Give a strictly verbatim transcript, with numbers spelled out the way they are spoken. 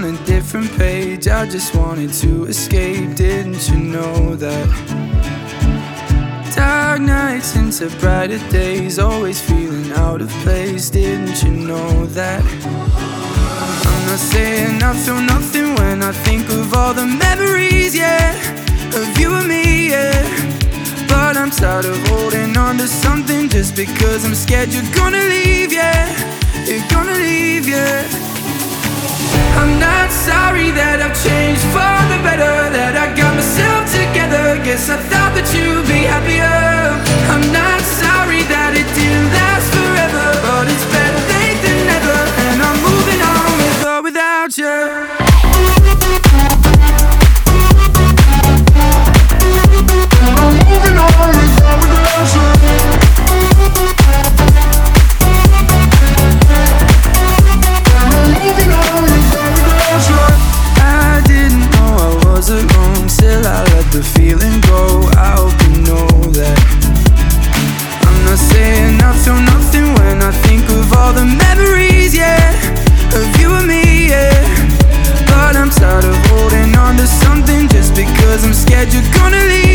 on a different page. I just wanted to escape, didn't you know that? Dark nights into brighter days, always feeling out of place, didn't you know that? I'm not saying I feel nothing when I think of all the memories, yeah, of you and me, yeah. But I'm tired of holding on to something just because I'm scared you're gonna leave, yeah. You're gonna leave, yeah. I'm not sorry that I've changed for the better, that I got myself together. Guess I thought that you'd be happier. I'm not sorry that it didn't last forever, but it's better late than never, and I'm moving on with or without you. The feeling go, I hope you know that. I'm not saying I feel nothing when I think of all the memories, yeah, of you and me, yeah. But I'm tired of holding on to something just because I'm scared you're gonna leave.